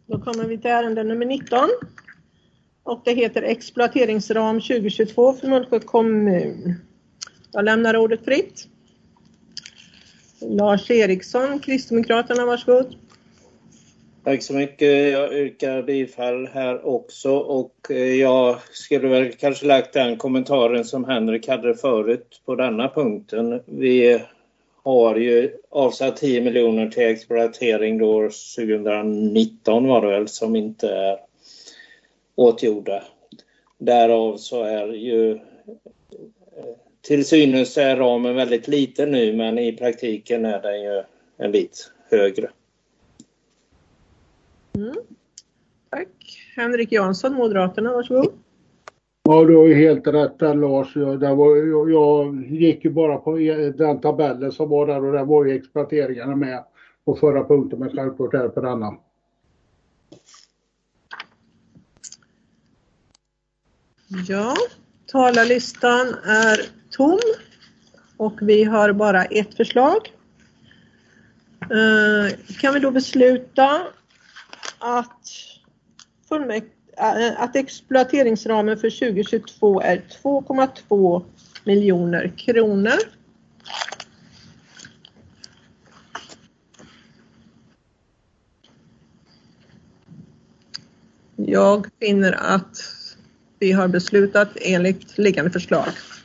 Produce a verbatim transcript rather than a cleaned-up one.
Då kommer vi till ärende nummer nitton. Och det heter exploateringsram tjugo tjugotvå för Mullsjö kommun. Jag lämnar ordet fritt. Lars Eriksson, Kristdemokraterna, varsågod. Tack så mycket. Jag yrkar bifall här också, och jag skulle väl kanske lagt den kommentaren som Henrik hade förut på denna punkten. Vi har ju avsatt tio miljoner till exploatering då tjugonitton var det väl, som inte är åtgjorda. Därav så är ju till synes är ramen väldigt liten nu, men i praktiken är den ju en bit högre. Mm. Tack. Henrik Jansson, Moderaterna, varsågod. Ja, du har ju helt rätt där, Lars. Jag, där var, jag, jag gick ju bara på den tabellen som var där, och där var ju exploateringarna med på förra punkten, men självklart är det på denna. Ja, talarlistan är tom och vi har bara ett förslag. Uh, kan vi då besluta att, att exploateringsramen för tjugo tjugotvå är två komma två miljoner kronor. Jag finner att vi har beslutat enligt liggande förslag.